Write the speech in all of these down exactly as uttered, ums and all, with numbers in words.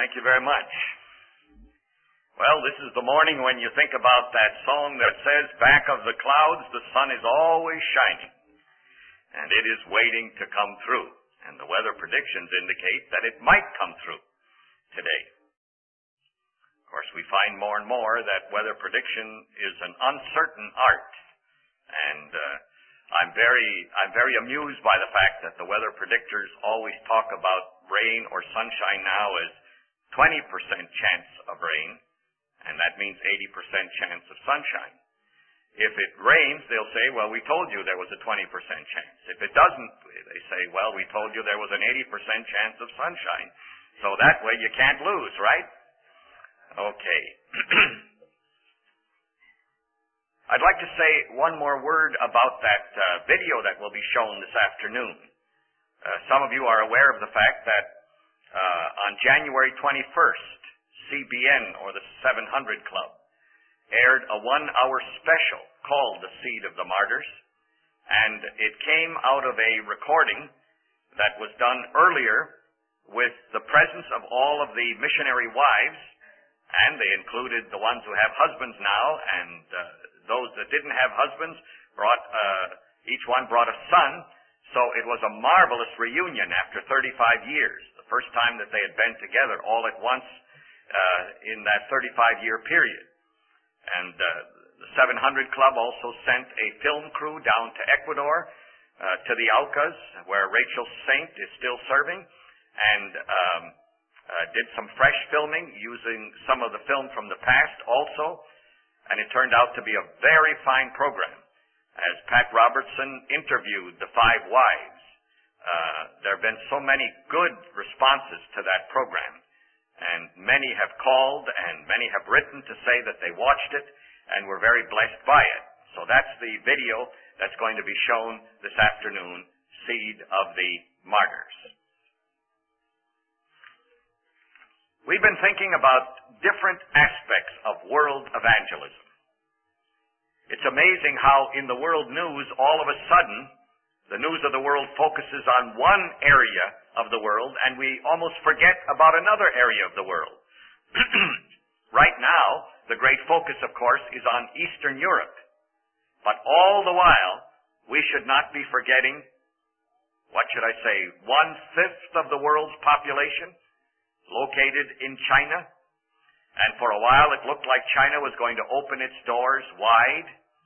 Thank you very much. Well, this is the morning when you think about that song that says, back of the clouds, the sun is always shining, and it is waiting to come through. And the weather predictions indicate that it might come through today. Of course, we find more and more that weather prediction is an uncertain art. And uh, I'm very I'm very amused by the fact that the weather predictors always talk about rain or sunshine now as twenty percent chance of rain, and that means eighty percent chance of sunshine. If it rains, they'll say, well, we told you there was a twenty percent chance. If it doesn't, they say, well, we told you there was an eighty percent chance of sunshine. So that way you can't lose, right? Okay. I'd like to say one more word about that uh, video that will be shown this afternoon. Uh, some of you are aware of the fact that uh, on January twenty-first, C B N, or the seven hundred Club, aired a one-hour special called The Seed of the Martyrs, and it came out of a recording that was done earlier with the presence of all of the missionary wives, and they included the ones who have husbands now, and uh, those that didn't have husbands brought, uh, each one brought a son, so it was a marvelous reunion after thirty-five years, the first time that they had been together all at once uh, in that thirty-five year period. And uh, the seven hundred Club also sent a film crew down to Ecuador, uh, to the Aucas, where Rachel Saint is still serving, and um, uh, did some fresh filming using some of the film from the past also. And it turned out to be a very fine program, as Pat Robertson interviewed the five wives. Uh, there have been so many good responses to that program. And many have called and many have written to say that they watched it and were very blessed by it. So that's the video that's going to be shown this afternoon, Seed of the Martyrs. We've been thinking about different aspects of world evangelism. It's amazing how in the world news, all of a sudden, the news of the world focuses on one area of the world, and we almost forget about another area of the world. Right now, the great focus, of course, is on Eastern Europe. But all the while, we should not be forgetting, what should I say, one-fifth of the world's population located in China. And for a while, it looked like China was going to open its doors wide,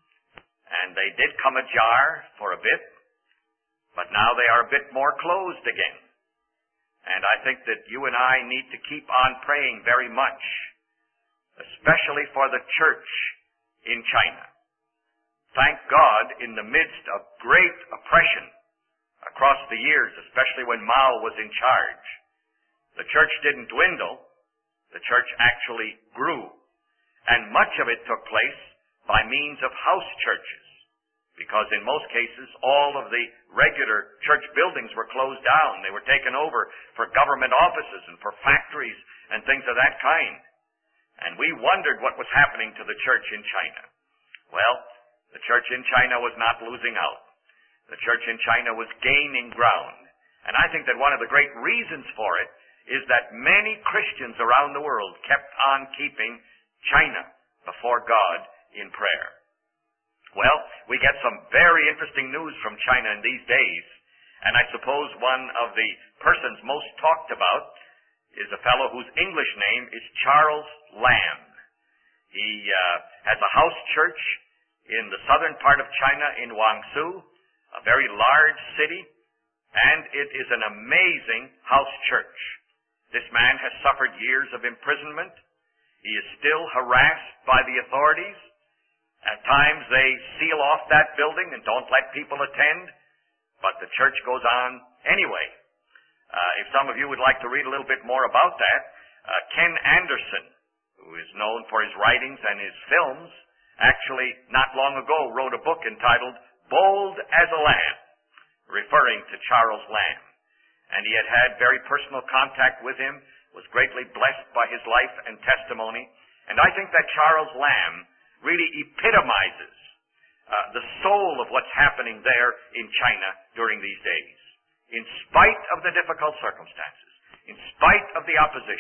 and they did come ajar for a bit. But now they are a bit more closed again. And I think that you and I need to keep on praying very much, especially for the church in China. Thank God, in the midst of great oppression across the years, especially when Mao was in charge, the church didn't dwindle. The church actually grew. And much of it took place by means of house churches, because in most cases, all of the regular church buildings were closed down. They were taken over for government offices and for factories and things of that kind. And we wondered what was happening to the church in China. Well, the church in China was not losing out. The church in China was gaining ground. And I think that one of the great reasons for it is that many Christians around the world kept on keeping China before God in prayer. Well, we get some very interesting news from China in these days, and I suppose one of the persons most talked about is a fellow whose English name is Charles Lamb. He uh, has a house church in the southern part of China in Guangzhou, a very large city, and it is an amazing house church. This man has suffered years of imprisonment. He is still harassed by the authorities. At times they seal off that building and don't let people attend, but the church goes on anyway. Uh, if some of you would like to read a little bit more about that, uh, Ken Anderson, who is known for his writings and his films, actually not long ago wrote a book entitled Bold as a Lamb, referring to Charles Lamb. And he had had very personal contact with him, was greatly blessed by his life and testimony. And I think that Charles Lamb really epitomizes uh, the soul of what's happening there in China during these days. In spite of the difficult circumstances, in spite of the opposition,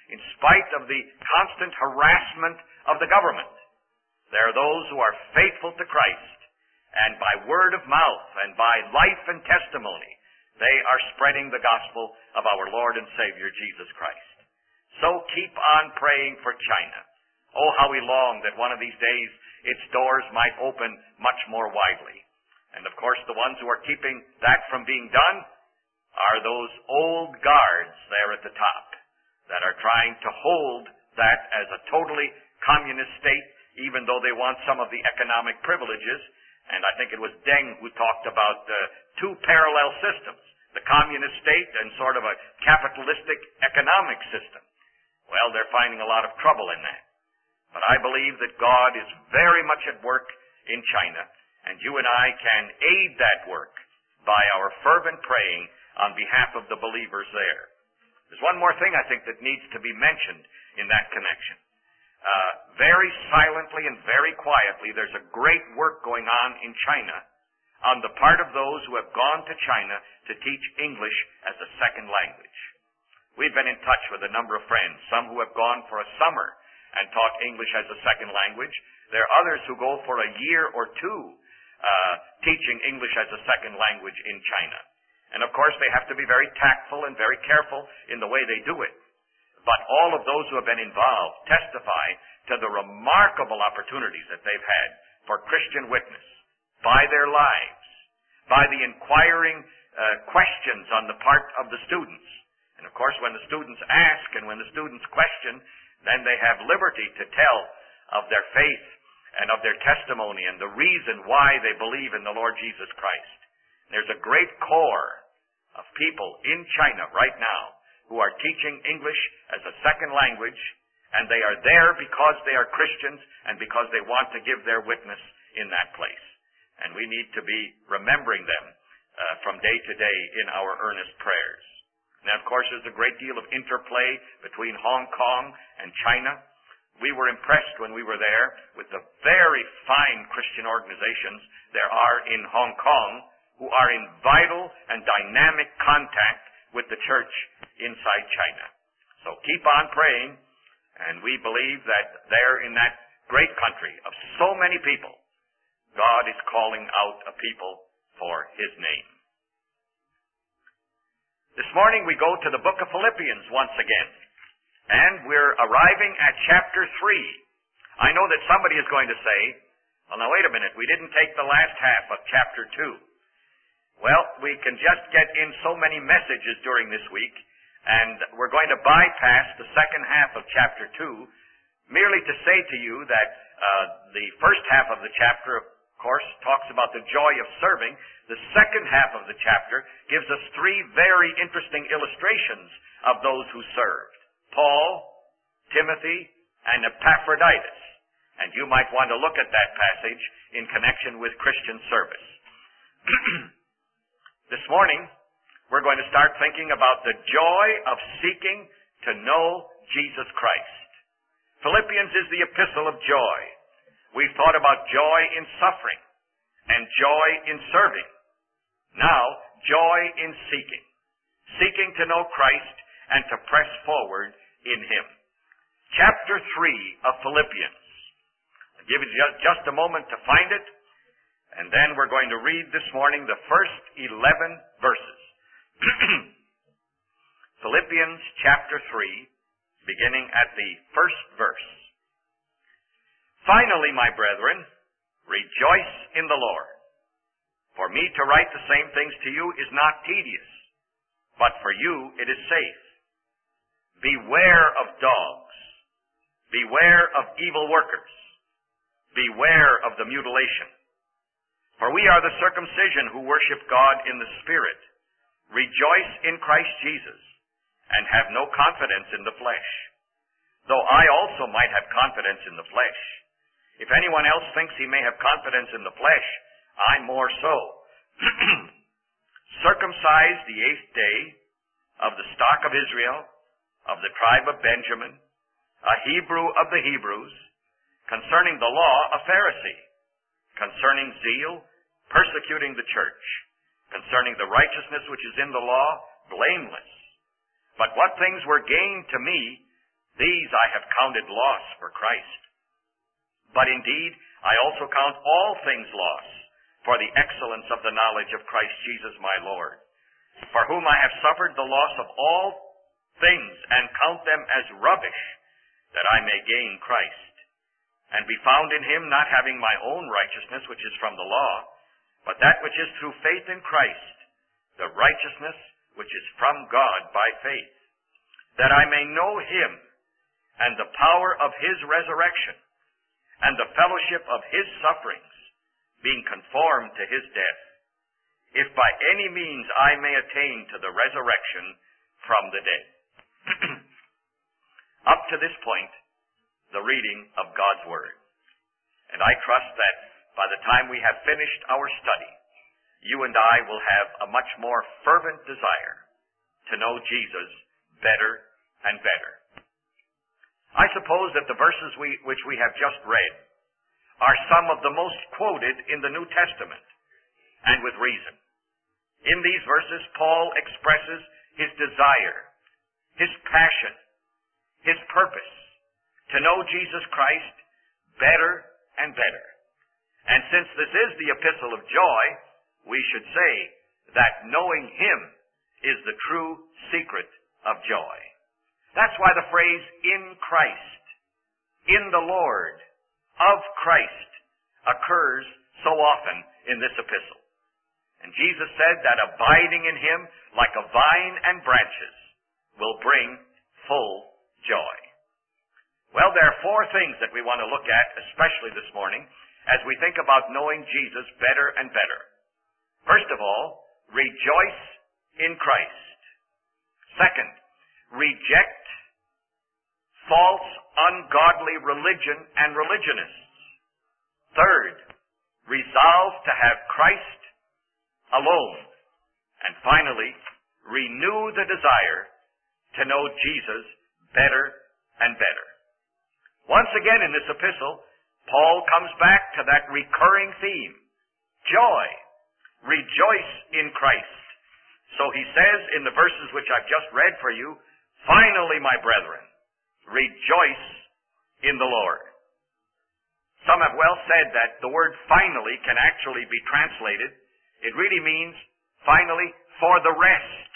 in spite of the constant harassment of the government. There are those who are faithful to Christ, and by word of mouth and by life and testimony, they are spreading the gospel of our Lord and Savior, Jesus Christ. So keep on praying for China. Oh, how we long that one of these days its doors might open much more widely. And of course, the ones who are keeping that from being done are those old guards there at the top that are trying to hold that as a totally communist state, even though they want some of the economic privileges. And I think it was Deng who talked about uh, two parallel systems, the communist state and sort of a capitalistic economic system. Well, they're finding a lot of trouble in that. But I believe that God is very much at work in China, and you and I can aid that work by our fervent praying on behalf of the believers there. There's one more thing I think that needs to be mentioned in that connection. Uh, very silently and very quietly, there's a great work going on in China on the part of those who have gone to China to teach English as a second language. We've been in touch with a number of friends, some who have gone for a summer and taught English as a second language. There are others who go for a year or two uh, teaching English as a second language in China. And of course, they have to be very tactful and very careful in the way they do it. But all of those who have been involved testify to the remarkable opportunities that they've had for Christian witness by their lives, by the inquiring uh, questions on the part of the students. And of course, when the students ask and when the students question, then they have liberty to tell of their faith and of their testimony and the reason why they believe in the Lord Jesus Christ. There's a great core of people in China right now who are teaching English as a second language, and they are there because they are Christians and because they want to give their witness in that place. And we need to be remembering them uh, from day to day in our earnest prayers. Now, of course, there's a great deal of interplay between Hong Kong and China. We were impressed when we were there with the very fine Christian organizations there are in Hong Kong who are in vital and dynamic contact with the church inside China. So keep on praying, and we believe that there in that great country of so many people, God is calling out a people for His name. This morning we go to the book of Philippians once again, and we're arriving at chapter three. I know that somebody is going to say, well, now wait a minute, we didn't take the last half of chapter two. Well, we can just get in so many messages during this week, and we're going to bypass the second half of chapter two, merely to say to you that uh, the first half of the chapter, of course, talks about the joy of serving. The second half of the chapter gives us three very interesting illustrations of those who served: Paul, Timothy, and Epaphroditus. And you might want to look at that passage in connection with Christian service. This morning, we're going to start thinking about the joy of seeking to know Jesus Christ. Philippians is the epistle of joy. We've thought about joy in suffering and joy in serving. Now, joy in seeking. Seeking to know Christ and to press forward in Him. Chapter three of Philippians. I'll give you just a moment to find it. And then we're going to read this morning the first eleven verses. Philippians chapter three, beginning at the first verse. Finally, my brethren, rejoice in the Lord. For me to write the same things to you is not tedious, but for you it is safe. Beware of dogs. Beware of evil workers. Beware of the mutilation. For we are the circumcision who worship God in the Spirit, rejoice in Christ Jesus, and have no confidence in the flesh. Though I also might have confidence in the flesh. If anyone else thinks he may have confidence in the flesh, I more so. Circumcised the eighth day, of the stock of Israel, of the tribe of Benjamin, a Hebrew of the Hebrews, concerning the law a Pharisee, concerning zeal, persecuting the church, concerning the righteousness which is in the law, blameless. But what things were gained to me, These I have counted loss for Christ. But indeed, I also count all things loss for the excellence of the knowledge of Christ Jesus my Lord, for whom I have suffered the loss of all things, and count them as rubbish, that I may gain Christ, and be found in him, not having my own righteousness, which is from the law, but that which is through faith in Christ, the righteousness which is from God by faith, that I may know him, and the power of his resurrection, and the fellowship of his sufferings, being conformed to his death, if by any means I may attain to the resurrection from the dead. Up to this point, the reading of God's Word. And I trust that by the time we have finished our study, you and I will have a much more fervent desire to know Jesus better and better. I suppose that the verses we, which we have just read are some of the most quoted in the New Testament, and with reason. In these verses, Paul expresses his desire, his passion, his purpose to know Jesus Christ better and better. And since this is the epistle of joy, we should say that knowing him is the true secret of joy. That's why the phrase, in Christ, in the Lord, of Christ, occurs so often in this epistle. And Jesus said that abiding in him, like a vine and branches, will bring full joy. Well, there are four things that we want to look at, especially this morning, as we think about knowing Jesus better and better. First of all, rejoice in Christ. Second, reject false, ungodly religion and religionists. Third, resolve to have Christ alone. And finally, renew the desire to know Jesus better and better. Once again in this epistle, Paul comes back to that recurring theme, joy. Rejoice in Christ. So he says in the verses which I've just read for you, finally, my brethren, rejoice in the Lord. Some have well said that the word finally can actually be translated. It really means finally for the rest.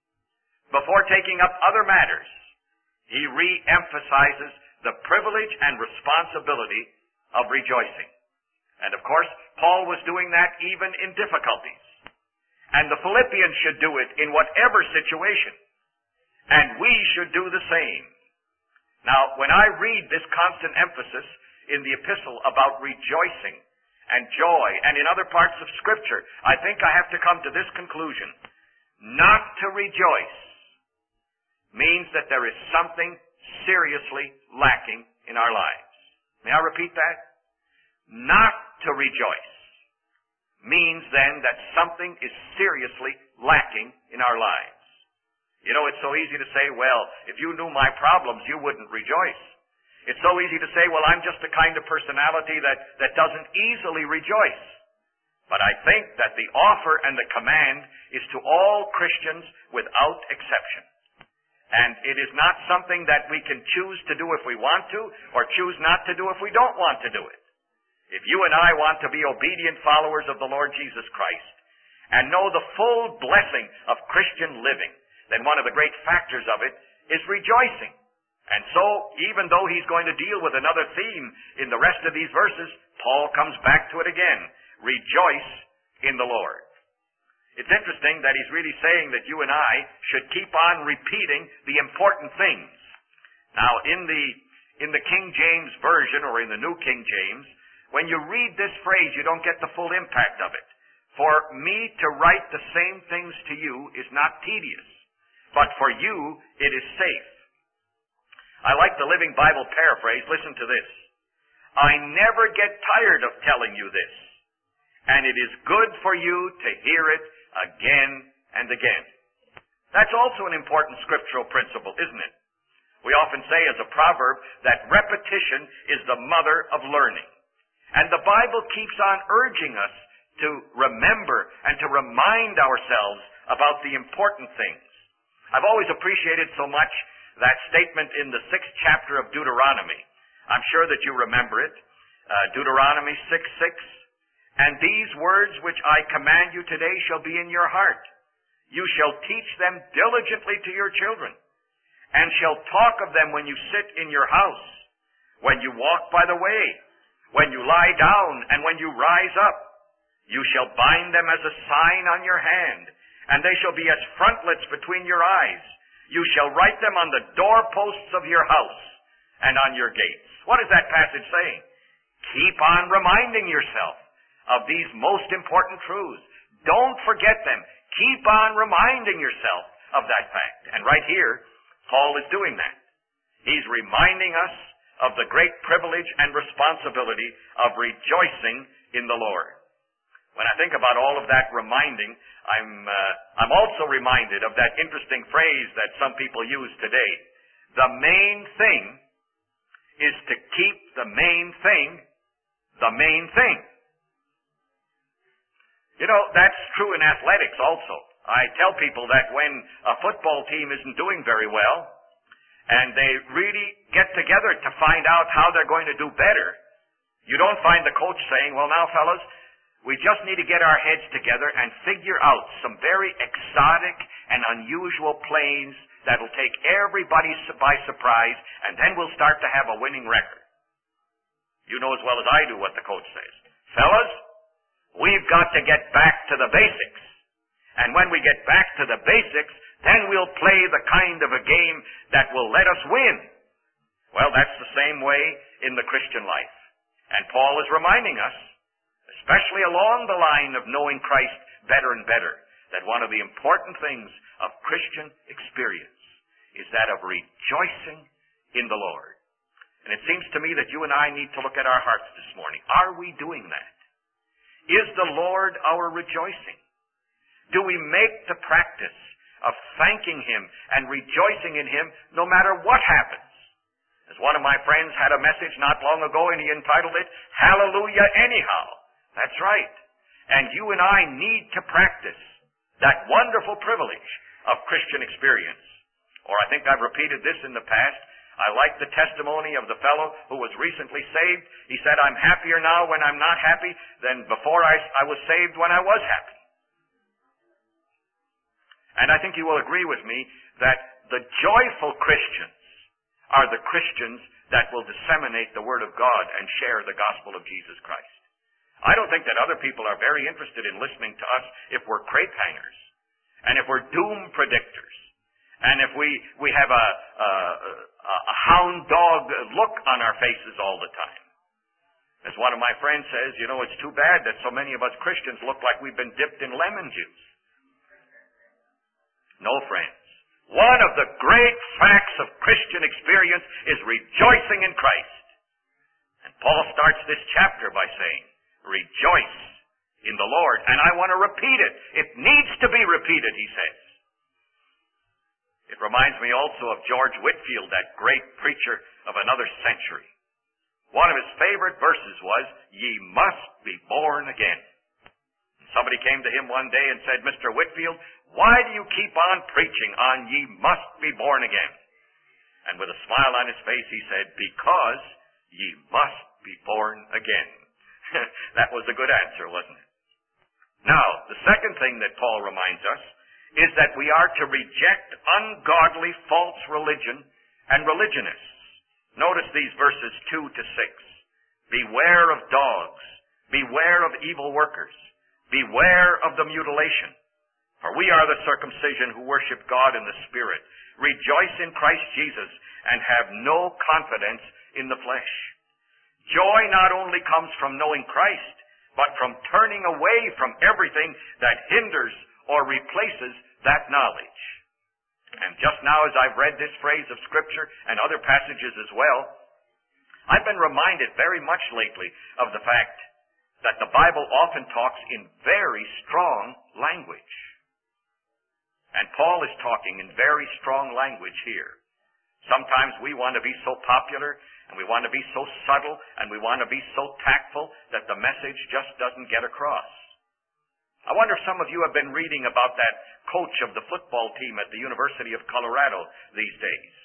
Before taking up other matters, he re-emphasizes the privilege and responsibility of rejoicing. And of course, Paul was doing that even in difficulties. And the Philippians should do it in whatever situation. And we should do the same. Now, when I read this constant emphasis in the epistle about rejoicing and joy, and in other parts of Scripture, I think I have to come to this conclusion. Not to rejoice means that there is something seriously lacking in our lives. May I repeat that? Not to rejoice means then that something is seriously lacking in our lives. You know, it's so easy to say, well, if you knew my problems, you wouldn't rejoice. It's so easy to say, well, I'm just the kind of personality that, that doesn't easily rejoice. But I think that the offer and the command is to all Christians without exception. And it is not something that we can choose to do if we want to, or choose not to do if we don't want to do it. If you and I want to be obedient followers of the Lord Jesus Christ, and know the full blessing of Christian living, then one of the great factors of it is rejoicing. And so, even though he's going to deal with another theme in the rest of these verses, Paul comes back to it again. Rejoice in the Lord. It's interesting that he's really saying that you and I should keep on repeating the important things. Now, in the, in the King James Version, or in the New King James, when you read this phrase, you don't get the full impact of it. For me to write the same things to you is not tedious, but for you it is safe. I like the Living Bible paraphrase. Listen to this. I never get tired of telling you this, and it is good for you to hear it again and again. That's also an important scriptural principle, isn't it? We often say as a proverb that repetition is the mother of learning. And the Bible keeps on urging us to remember and to remind ourselves about the important things. I've always appreciated so much that statement in the sixth chapter of Deuteronomy. I'm sure that you remember it. Uh, Deuteronomy six six. And these words which I command you today shall be in your heart. You shall teach them diligently to your children, and shall talk of them when you sit in your house, when you walk by the way, when you lie down, and when you rise up. You shall bind them as a sign on your hand, and they shall be as frontlets between your eyes. You shall write them on the doorposts of your house and on your gates. What is that passage saying? Keep on reminding yourself of these most important truths. Don't forget them. Keep on reminding yourself of that fact. And right here, Paul is doing that. He's reminding us of the great privilege and responsibility of rejoicing in the Lord. When I think about all of that reminding, I'm uh, I'm also reminded of that interesting phrase that some people use today. The main thing is to keep the main thing the main thing. You know, that's true in athletics also. I tell people that when a football team isn't doing very well, and they really get together to find out how they're going to do better, you don't find the coach saying, well, now, fellas, we just need to get our heads together and figure out some very exotic and unusual plays that'll take everybody by surprise, and then we'll start to have a winning record. You know as well as I do what the coach says. Fellas, we've got to get back to the basics. And when we get back to the basics, then we'll play the kind of a game that will let us win. Well, that's the same way in the Christian life. And Paul is reminding us, especially along the line of knowing Christ better and better, that one of the important things of Christian experience is that of rejoicing in the Lord. And it seems to me that you and I need to look at our hearts this morning. Are we doing that? Is the Lord our rejoicing? Do we make the practice of thanking Him and rejoicing in Him no matter what happens? As one of my friends had a message not long ago, and he entitled it, Hallelujah Anyhow. That's right. And you and I need to practice that wonderful privilege of Christian experience. Or I think I've repeated this in the past. I like the testimony of the fellow who was recently saved. He said, I'm happier now when I'm not happy than before I, I was saved when I was happy. And I think you will agree with me that the joyful Christians are the Christians that will disseminate the Word of God and share the gospel of Jesus Christ. I don't think that other people are very interested in listening to us if we're crepe hangers, and if we're doom predictors, and if we, we have a, a, a hound dog look on our faces all the time. As one of my friends says, you know, it's too bad that so many of us Christians look like we've been dipped in lemon juice. No, friends. One of the great facts of Christian experience is rejoicing in Christ. And Paul starts this chapter by saying, rejoice in the Lord. And I want to repeat it. It needs to be repeated, he says. It reminds me also of George Whitefield, that great preacher of another century. One of his favorite verses was, ye must be born again. Somebody came to him one day and said, Mister Whitefield, why do you keep on preaching on ye must be born again? And with a smile on his face, he said, because ye must be born again. That was a good answer, wasn't it? Now, the second thing that Paul reminds us is that we are to reject ungodly false religion and religionists. Notice these verses two to six. Beware of dogs. Beware of evil workers. Beware of the mutilation. For we are the circumcision who worship God in the Spirit, rejoice in Christ Jesus, and have no confidence in the flesh. Joy not only comes from knowing Christ, but from turning away from everything that hinders or replaces that knowledge. And just now, as I've read this phrase of Scripture and other passages as well, I've been reminded very much lately of the fact that the Bible often talks in very strong language. And Paul is talking in very strong language here. Sometimes we want to be so popular, and we want to be so subtle, and we want to be so tactful that the message just doesn't get across. I wonder if some of you have been reading about that coach of the football team at the University of Colorado these days.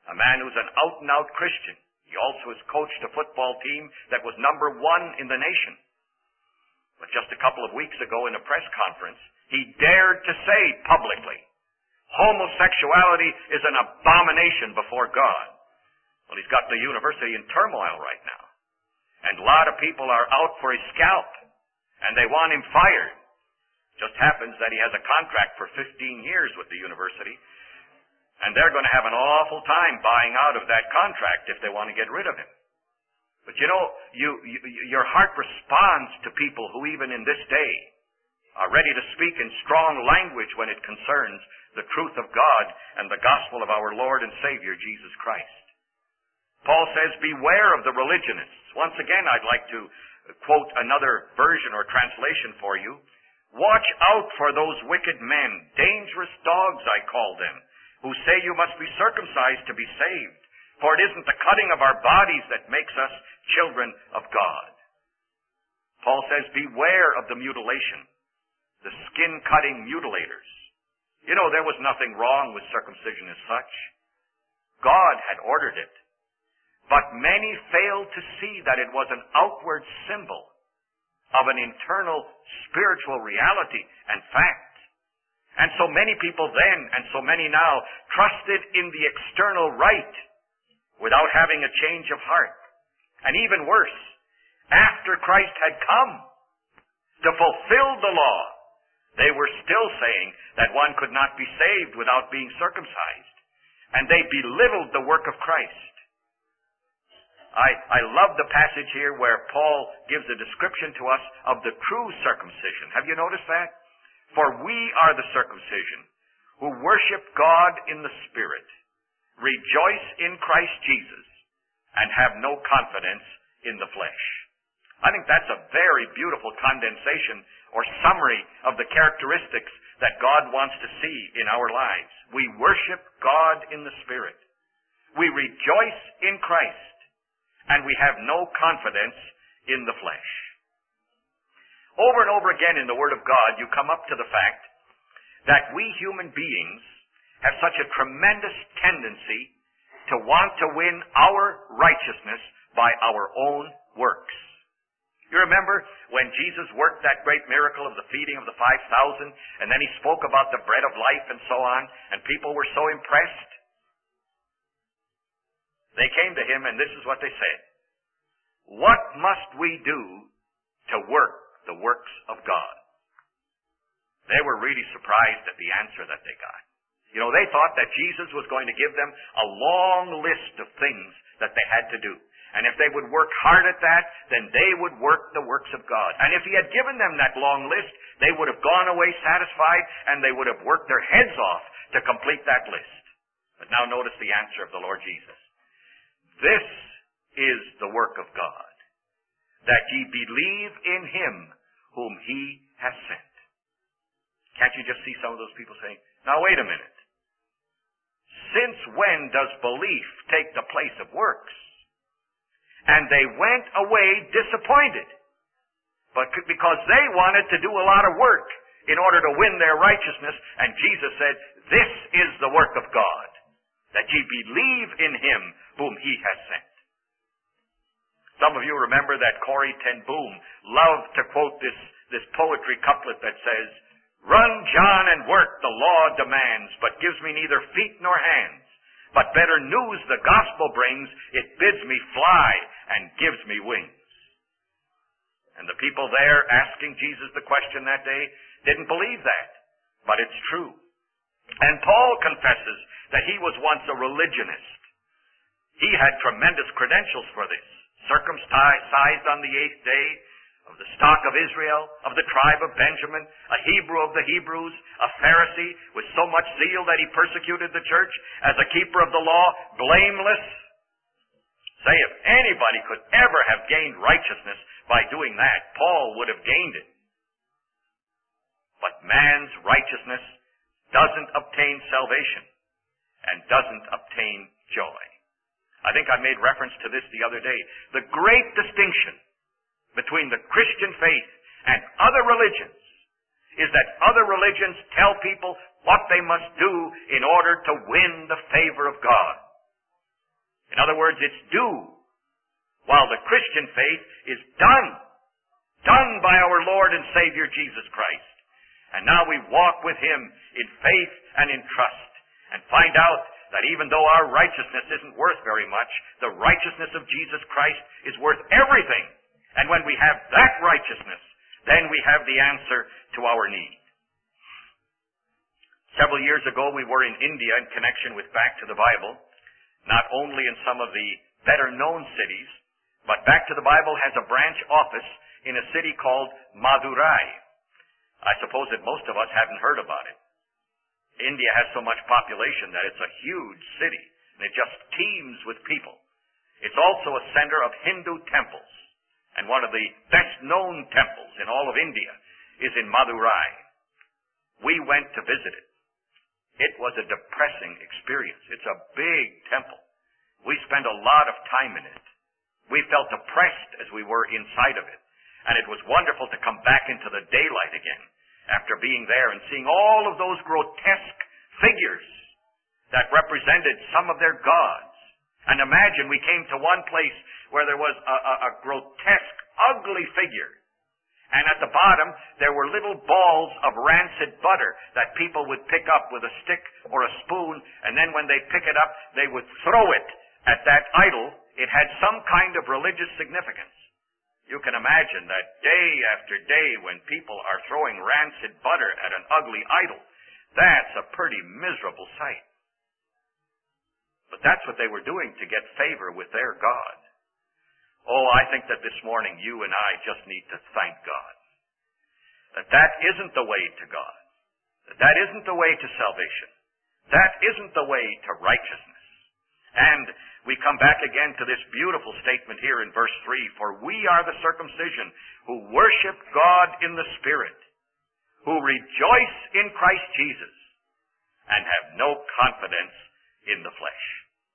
a man who's an out-and-out Christian. He also has coached a football team that was number one in the nation. But just a couple of weeks ago in a press conference, he dared to say publicly, homosexuality is an abomination before God. Well, he's got the university in turmoil right now. And a lot of people are out for his scalp, and they want him fired. Just happens that he has a contract for fifteen years with the university, and they're going to have an awful time buying out of that contract if they want to get rid of him. But you know, you, you, your heart responds to people who even in this day are ready to speak in strong language when it concerns the truth of God and the gospel of our Lord and Savior, Jesus Christ. Paul says, beware of the religionists. Once again, I'd like to quote another version or translation for you. Watch out for those wicked men, dangerous dogs I call them, who say you must be circumcised to be saved, for it isn't the cutting of our bodies that makes us children of God. Paul says, beware of the mutilation, the skin-cutting mutilators. You know, there was nothing wrong with circumcision as such. God had ordered it. But many failed to see that it was an outward symbol of an internal spiritual reality and fact. And so many people then, and so many now, trusted in the external rite without having a change of heart. And even worse, after Christ had come to fulfill the law, they were still saying that one could not be saved without being circumcised. And they belittled the work of Christ. I, I love the passage here where Paul gives a description to us of the true circumcision. Have you noticed that? For we are the circumcision who worship God in the Spirit, rejoice in Christ Jesus, and have no confidence in the flesh. I think that's a very beautiful condensation or summary of the characteristics that God wants to see in our lives. We worship God in the Spirit. We rejoice in Christ. And we have no confidence in the flesh. Over and over again in the Word of God, you come up to the fact that we human beings have such a tremendous tendency to want to win our righteousness by our own works. You remember when Jesus worked that great miracle of the feeding of the five thousand, and then he spoke about the bread of life and so on, and people were so impressed? They came to him, and this is what they said. What must we do to work the works of God? They were really surprised at the answer that they got. You know, they thought that Jesus was going to give them a long list of things that they had to do. And if they would work hard at that, then they would work the works of God. And if he had given them that long list, they would have gone away satisfied, and they would have worked their heads off to complete that list. But now notice the answer of the Lord Jesus. This is the work of God, that ye believe in him whom he has sent. Can't you just see some of those people saying, now wait a minute. Since when does belief take the place of works? And they went away disappointed, but because they wanted to do a lot of work in order to win their righteousness, and Jesus said, this is the work of God, that ye believe in him whom he has sent. Some of you remember that Corrie ten Boom loved to quote this, this poetry couplet that says, run, John, and work the law demands, but gives me neither feet nor hands. But better news the gospel brings, it bids me fly and gives me wings. And the people there asking Jesus the question that day didn't believe that, but it's true. And Paul confesses that he was once a religionist. He had tremendous credentials for this. Circumcised on the eighth day, of the stock of Israel, of the tribe of Benjamin, a Hebrew of the Hebrews, a Pharisee with so much zeal that he persecuted the church, as a keeper of the law, blameless. Say, if anybody could ever have gained righteousness by doing that, Paul would have gained it. But man's righteousness doesn't obtain salvation and doesn't obtain joy. I think I made reference to this the other day. The great distinction between the Christian faith and other religions is that other religions tell people what they must do in order to win the favor of God. In other words, it's due, while the Christian faith is done, done by our Lord and Savior Jesus Christ. And now we walk with Him in faith and in trust, and find out that even though our righteousness isn't worth very much, the righteousness of Jesus Christ is worth everything. And when we have that righteousness, then we have the answer to our need. Several years ago, we were in India in connection with Back to the Bible, not only in some of the better-known cities, but Back to the Bible has a branch office in a city called Madurai. I suppose that most of us haven't heard about it. India has so much population that it's a huge city, and it just teems with people. It's also a center of Hindu temples, and one of the best-known temples in all of India is in Madurai. We went to visit it. It was a depressing experience. It's a big temple. We spent a lot of time in it. We felt depressed as we were inside of it, and it was wonderful to come back into the daylight again after being there and seeing all of those grotesque figures that represented some of their gods. And imagine we came to one place where there was a, a, a grotesque, ugly figure. And at the bottom, there were little balls of rancid butter that people would pick up with a stick or a spoon, and then when they pick it up, they would throw it at that idol. It had some kind of religious significance. You can imagine that day after day when people are throwing rancid butter at an ugly idol, that's a pretty miserable sight. But that's what they were doing to get favor with their God. Oh, I think that this morning you and I just need to thank God. That that isn't the way to God. That that isn't the way to salvation. That isn't the way to righteousness. And we come back again to this beautiful statement here in verse three, for we are the circumcision who worship God in the Spirit, who rejoice in Christ Jesus, and have no confidence in the flesh.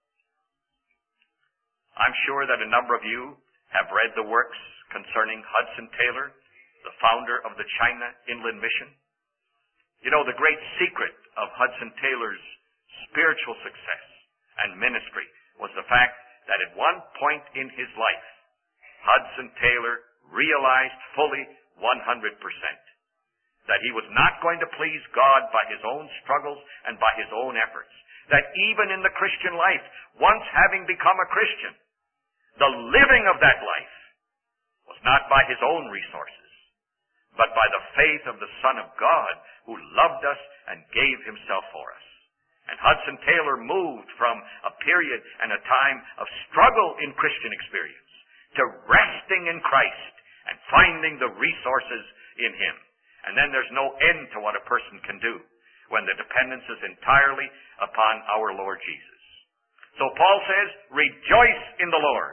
I'm sure that a number of you have read the works concerning Hudson Taylor, the founder of the China Inland Mission. You know, the great secret of Hudson Taylor's spiritual success and ministry was the fact that at one point in his life, Hudson Taylor realized fully one hundred percent that he was not going to please God by his own struggles and by his own efforts. That even in the Christian life, once having become a Christian, the living of that life was not by his own resources, but by the faith of the Son of God who loved us and gave himself for us. And Hudson Taylor moved from a period and a time of struggle in Christian experience to resting in Christ and finding the resources in Him. And then there's no end to what a person can do when the dependence is entirely upon our Lord Jesus. So Paul says, rejoice in the Lord.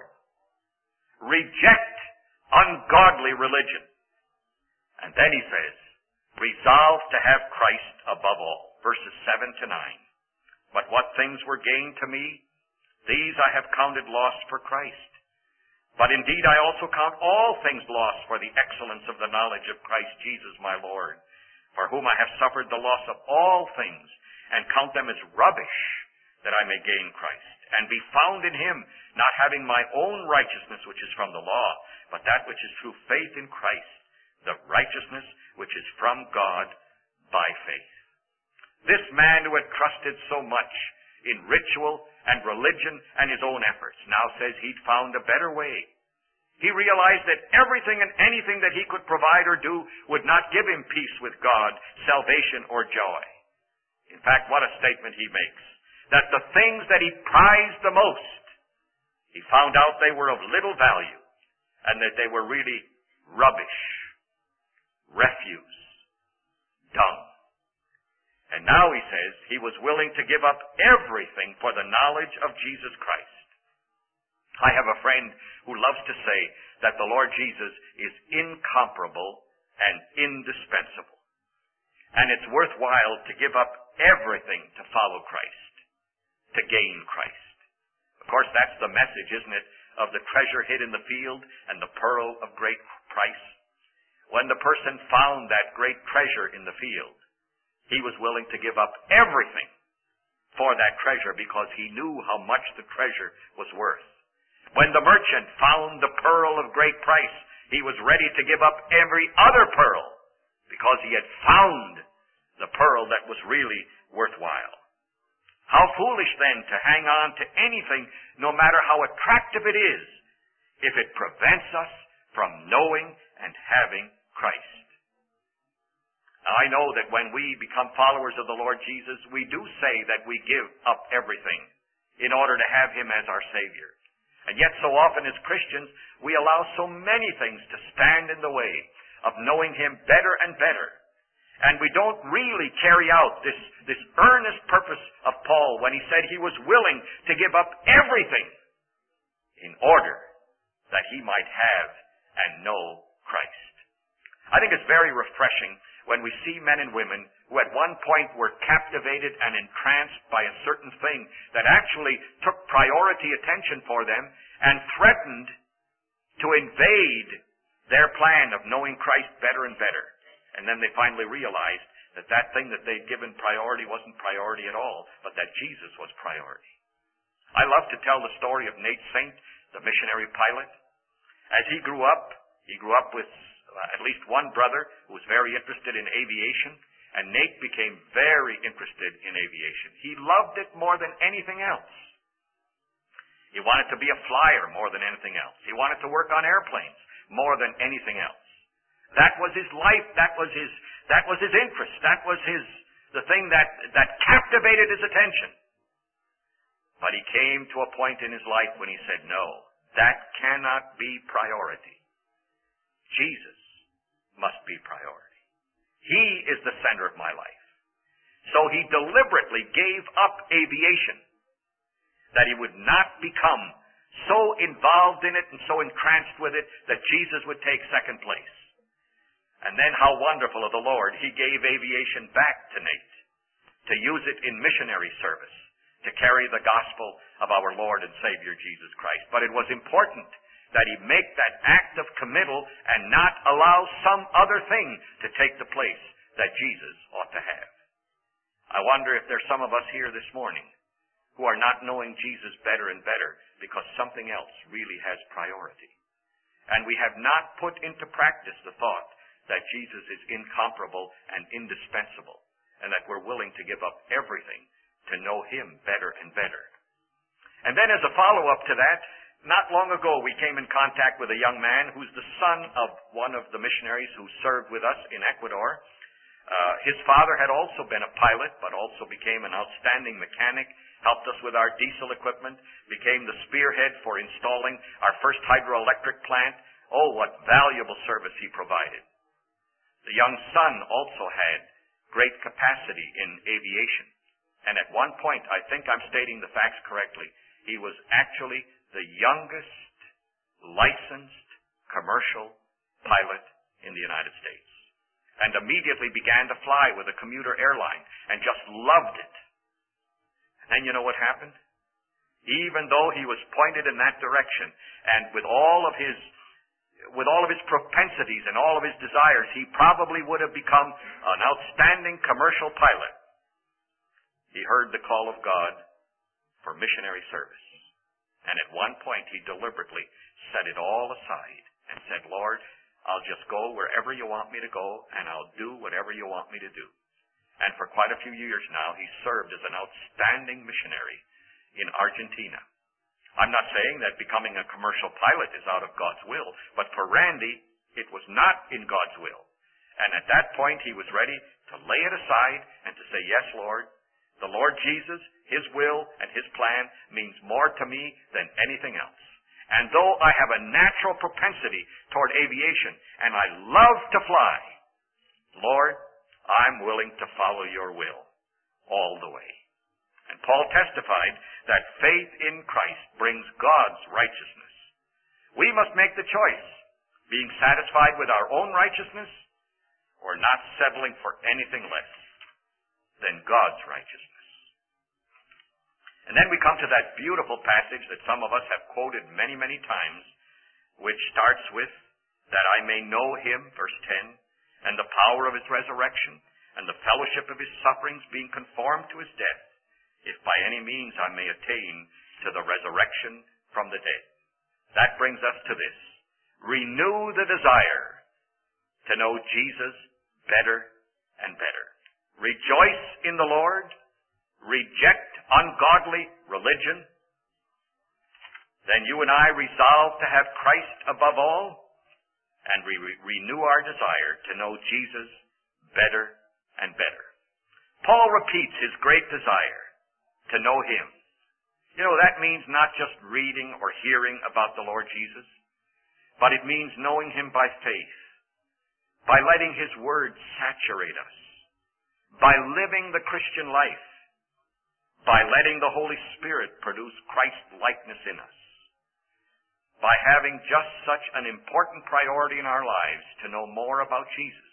Reject ungodly religion. And then he says, resolve to have Christ above all. Verses seven to nine. But what things were gained to me, these I have counted loss for Christ. But indeed I also count all things lost for the excellence of the knowledge of Christ Jesus my Lord, for whom I have suffered the loss of all things, and count them as rubbish, that I may gain Christ, and be found in Him, not having my own righteousness which is from the law, but that which is through faith in Christ, the righteousness which is from God by faith. This man who had trusted so much in ritual and religion and his own efforts now says he'd found a better way. He realized that everything and anything that he could provide or do would not give him peace with God, salvation, or joy. In fact, what a statement he makes. That the things that he prized the most, he found out they were of little value, and that they were really rubbish, refuse, dung. And now he says he was willing to give up everything for the knowledge of Jesus Christ. I have a friend who loves to say that the Lord Jesus is incomparable and indispensable. And it's worthwhile to give up everything to follow Christ, to gain Christ. Of course, that's the message, isn't it, of the treasure hid in the field and the pearl of great price. When the person found that great treasure in the field, he was willing to give up everything for that treasure because he knew how much the treasure was worth. When the merchant found the pearl of great price, he was ready to give up every other pearl because he had found the pearl that was really worthwhile. How foolish then to hang on to anything, no matter how attractive it is, if it prevents us from knowing and having Christ. Now, I know that when we become followers of the Lord Jesus, we do say that we give up everything in order to have him as our Savior. And yet so often as Christians, we allow so many things to stand in the way of knowing him better and better. And we don't really carry out this, this earnest purpose of Paul when he said he was willing to give up everything in order that he might have and know Christ. I think it's very refreshing when we see men and women who at one point were captivated and entranced by a certain thing that actually took priority attention for them and threatened to invade their plan of knowing Christ better and better. And then they finally realized that that thing that they'd given priority wasn't priority at all, but that Jesus was priority. I love to tell the story of Nate Saint, the missionary pilot. As he grew up, he grew up with at least one brother who was very interested in aviation, and Nate became very interested in aviation. He loved it more than anything else. He wanted to be a flyer more than anything else. He wanted to work on airplanes more than anything else. That was his life. That was his, that was his interest. That was his, the thing that, that captivated his attention. But he came to a point in his life when he said, no, that cannot be priority. Jesus must be priority. He is the center of my life. So he deliberately gave up aviation, that he would not become so involved in it and so entranced with it that Jesus would take second place. And then how wonderful of the Lord, he gave aviation back to Nate to use it in missionary service, to carry the gospel of our Lord and Savior Jesus Christ. But it was important that he make that act of committal and not allow some other thing to take the place that Jesus ought to have. I wonder if there's some of us here this morning who are not knowing Jesus better and better because something else really has priority. And we have not put into practice the thought that Jesus is incomparable and indispensable, and that we're willing to give up everything to know him better and better. And then as a follow-up to that, not long ago we came in contact with a young man who's the son of one of the missionaries who served with us in Ecuador. Uh, his father had also been a pilot, but also became an outstanding mechanic, helped us with our diesel equipment, became the spearhead for installing our first hydroelectric plant. Oh, what valuable service he provided. The young son also had great capacity in aviation. And at one point, I think I'm stating the facts correctly, he was actually the youngest licensed commercial pilot in the United States. And immediately began to fly with a commuter airline and just loved it. And then you know what happened? Even though he was pointed in that direction, and with all of his with all of his propensities and all of his desires, he probably would have become an outstanding commercial pilot. He heard the call of God for missionary service. And at one point, he deliberately set it all aside and said, Lord, I'll just go wherever you want me to go, and I'll do whatever you want me to do. And for quite a few years now, he served as an outstanding missionary in Argentina. I'm not saying that becoming a commercial pilot is out of God's will, but for Randy, it was not in God's will. And at that point, he was ready to lay it aside and to say, yes, Lord, the Lord Jesus, his will and his plan means more to me than anything else. And though I have a natural propensity toward aviation, and I love to fly, Lord, I'm willing to follow your will all the way. And Paul testified that faith in Christ brings God's righteousness. We must make the choice, being satisfied with our own righteousness or not settling for anything less than God's righteousness. And then we come to that beautiful passage that some of us have quoted many, many times, which starts with, that I may know him, verse ten, and the power of his resurrection, and the fellowship of his sufferings, being conformed to his death, if by any means I may attain to the resurrection from the dead. That brings us to this. Renew the desire to know Jesus better and better. Rejoice in the Lord. Reject ungodly religion. Then you and I resolve to have Christ above all, and we re- renew our desire to know Jesus better and better. Paul repeats his great desire to know him. You know, that means not just reading or hearing about the Lord Jesus, but it means knowing him by faith, by letting his word saturate us, by living the Christian life, by letting the Holy Spirit produce Christ-likeness in us, by having just such an important priority in our lives to know more about Jesus,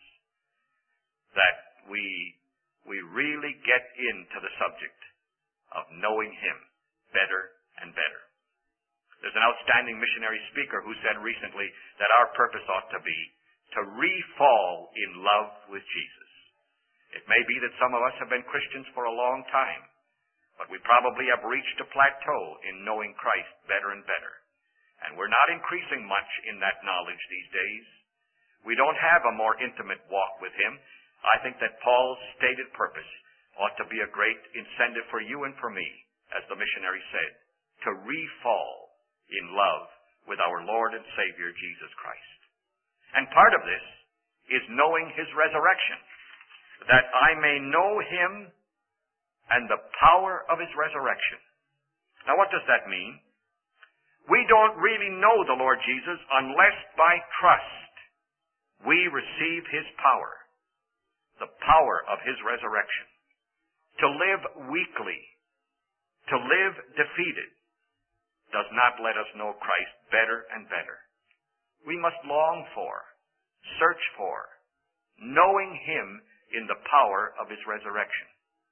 that we, we really get into the subject of knowing him better and better. There's an outstanding missionary speaker who said recently that our purpose ought to be to re-fall in love with Jesus. It may be that some of us have been Christians for a long time, but we probably have reached a plateau in knowing Christ better and better. And we're not increasing much in that knowledge these days. We don't have a more intimate walk with him. I think that Paul's stated purpose ought to be a great incentive for you and for me, as the missionary said, to re-fall in love with our Lord and Savior, Jesus Christ. And part of this is knowing his resurrection, that I may know him and the power of his resurrection. Now, what does that mean? We don't really know the Lord Jesus unless by trust we receive his power, the power of his resurrection. To live weakly, to live defeated, does not let us know Christ better and better. We must long for, search for, knowing him in the power of his resurrection.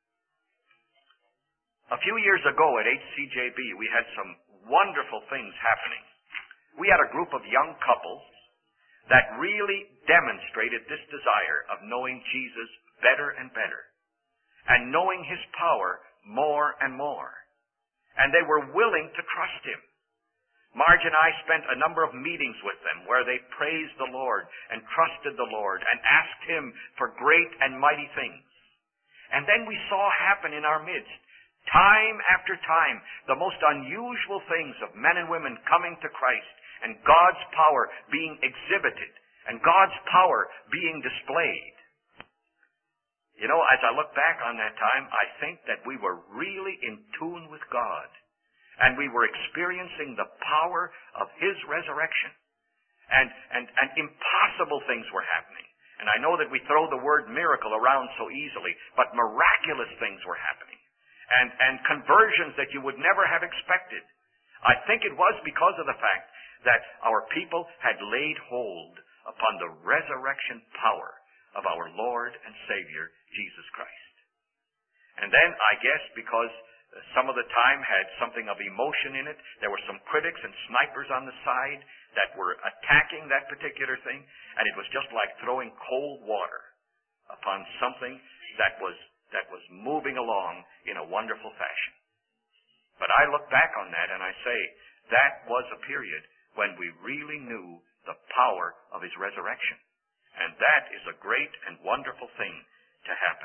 A few years ago at H C J B, we had some wonderful things happening. We had a group of young couples that really demonstrated this desire of knowing Jesus better and better, and knowing his power more and more. And they were willing to trust him. Marge and I spent a number of meetings with them where they praised the Lord and trusted the Lord and asked him for great and mighty things. And then we saw happen in our midst, time after time, the most unusual things of men and women coming to Christ and God's power being exhibited and God's power being displayed. You know, as I look back on that time, I think that we were really in tune with God, and we were experiencing the power of his resurrection, and, and, and impossible things were happening. And I know that we throw the word miracle around so easily, but miraculous things were happening, and, and conversions that you would never have expected. I think it was because of the fact that our people had laid hold upon the resurrection power of our Lord and Savior, Jesus Christ. And then, I guess, because some of the time had something of emotion in it, there were some critics and snipers on the side that were attacking that particular thing, and it was just like throwing cold water upon something that was, that was moving along in a wonderful fashion. But I look back on that and I say, that was a period when we really knew the power of his resurrection. And that is a great and wonderful thing to happen.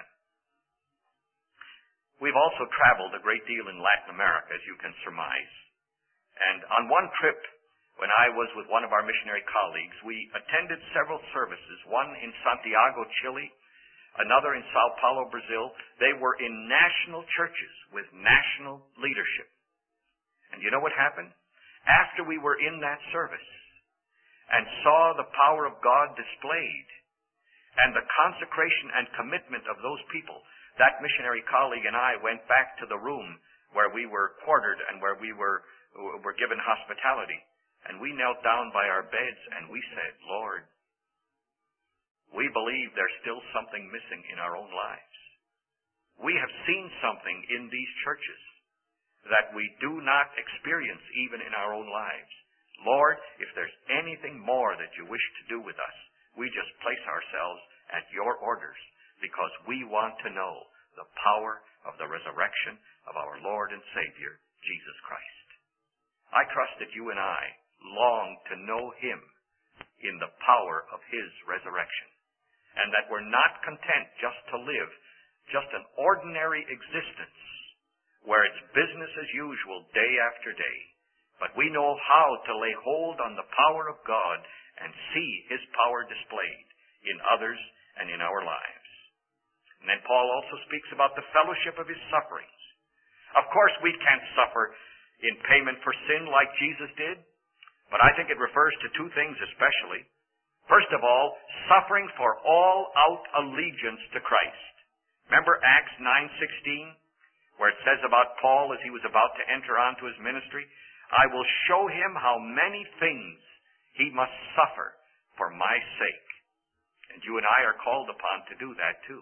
We've also traveled a great deal in Latin America, as you can surmise. And on one trip, when I was with one of our missionary colleagues, we attended several services, one in Santiago, Chile, another in Sao Paulo, Brazil. They were in national churches with national leadership. And you know what happened? After we were in that service and saw the power of God displayed and the consecration and commitment of those people, that missionary colleague and I went back to the room where we were quartered and where we were, were given hospitality. And we knelt down by our beds and we said, Lord, we believe there's still something missing in our own lives. We have seen something in these churches that we do not experience even in our own lives. Lord, if there's anything more that you wish to do with us, we just place ourselves at your orders, because we want to know the power of the resurrection of our Lord and Savior, Jesus Christ. I trust that you and I long to know him in the power of his resurrection, and that we're not content just to live just an ordinary existence where it's business as usual day after day, but we know how to lay hold on the power of God and see his power displayed in others and in our lives. And then Paul also speaks about the fellowship of his sufferings. Of course, we can't suffer in payment for sin like Jesus did, but I think it refers to two things especially. First of all, suffering for all-out allegiance to Christ. Remember Acts nine sixteen, where it says about Paul as he was about to enter onto his ministry, I will show him how many things he must suffer for my sake. And you and I are called upon to do that too.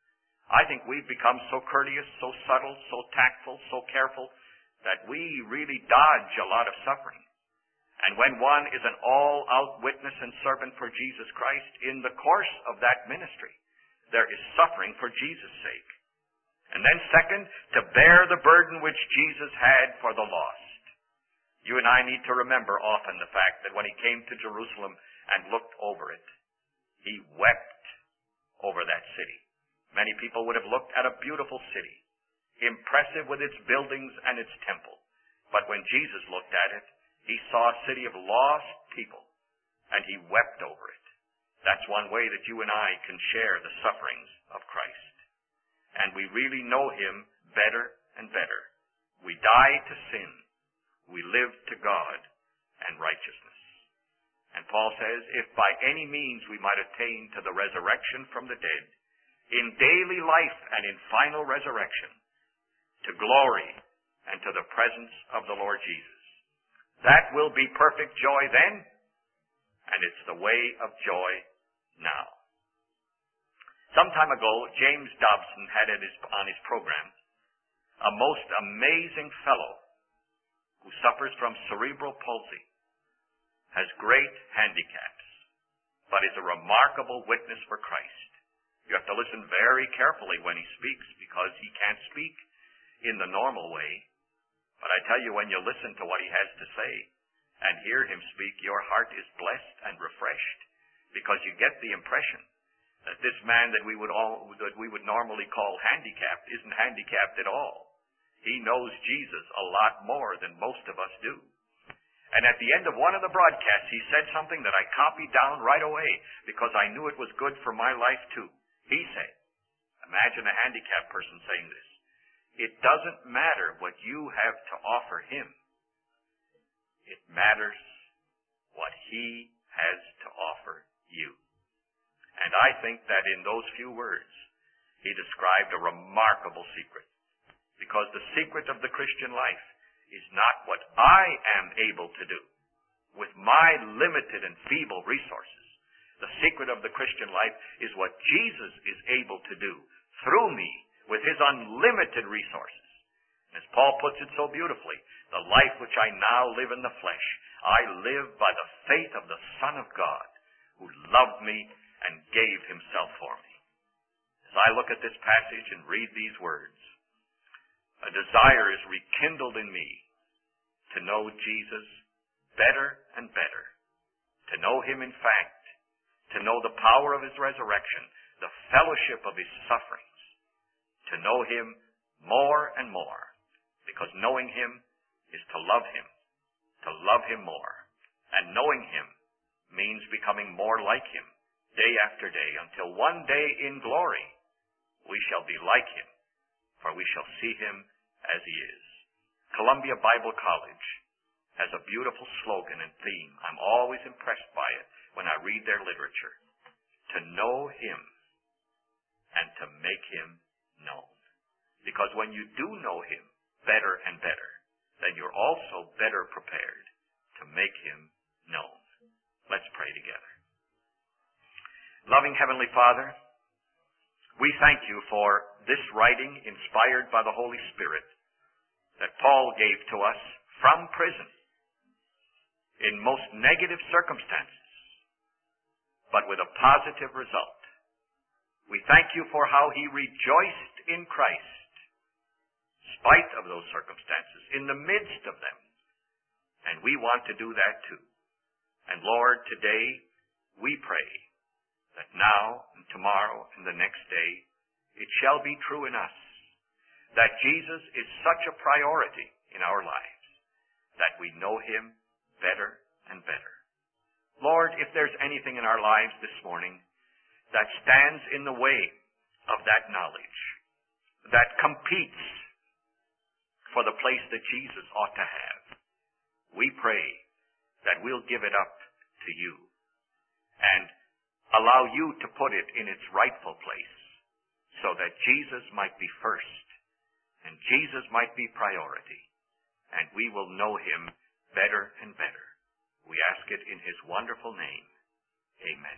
I think we've become so courteous, so subtle, so tactful, so careful, that we really dodge a lot of suffering. And when one is an all-out witness and servant for Jesus Christ, in the course of that ministry, there is suffering for Jesus' sake. And then second, to bear the burden which Jesus had for the lost. You and I need to remember often the fact that when he came to Jerusalem and looked over it, he wept over that city. Many people would have looked at a beautiful city, impressive with its buildings and its temple. But when Jesus looked at it, he saw a city of lost people, and he wept over it. That's one way that you and I can share the sufferings of Christ. And we really know him better and better. We die to sin. We live to God and righteousness. And Paul says, if by any means we might attain to the resurrection from the dead, in daily life and in final resurrection, to glory and to the presence of the Lord Jesus. That will be perfect joy then, and it's the way of joy now. Some time ago, James Dobson had at his, on his program a most amazing fellow who suffers from cerebral palsy, has great handicaps, but is a remarkable witness for Christ. You have to listen very carefully when he speaks because he can't speak in the normal way. But I tell you, when you listen to what he has to say and hear him speak, your heart is blessed and refreshed because you get the impression that this man that we would all that we would normally call handicapped isn't handicapped at all. He knows Jesus a lot more than most of us do. And at the end of one of the broadcasts, he said something that I copied down right away because I knew it was good for my life too. He said, imagine a handicapped person saying this, it doesn't matter what you have to offer him. It matters what he has to offer you. And I think that in those few words, he described a remarkable secret. Because the secret of the Christian life is not what I am able to do with my limited and feeble resources. The secret of the Christian life is what Jesus is able to do through me with his unlimited resources. As Paul puts it so beautifully, the life which I now live in the flesh, I live by the faith of the Son of God, who loved me and gave himself for me. As I look at this passage and read these words, a desire is rekindled in me to know Jesus better and better, to know him in fact, to know the power of his resurrection, the fellowship of his sufferings, to know him more and more, because knowing him is to love him, to love him more. And knowing him means becoming more like him day after day, until one day in glory we shall be like him, for we shall see him as he is. Columbia Bible College has a beautiful slogan and theme. I'm always impressed by it when I read their literature. To know him and to make him known. Because when you do know him better and better, then you're also better prepared to make him known. Let's pray together. Loving Heavenly Father, we thank you for this writing inspired by the Holy Spirit that Paul gave to us from prison in most negative circumstances, but with a positive result. We thank you for how he rejoiced in Christ, spite of those circumstances, in the midst of them. And we want to do that too. And Lord, today we pray that now and tomorrow and the next day, it shall be true in us that Jesus is such a priority in our lives that we know him better and better. Lord, if there's anything in our lives this morning that stands in the way of that knowledge, that competes for the place that Jesus ought to have, we pray that we'll give it up to you and allow you to put it in its rightful place so that Jesus might be first and Jesus might be priority, and we will know him better and better. We ask it in his wonderful name. Amen.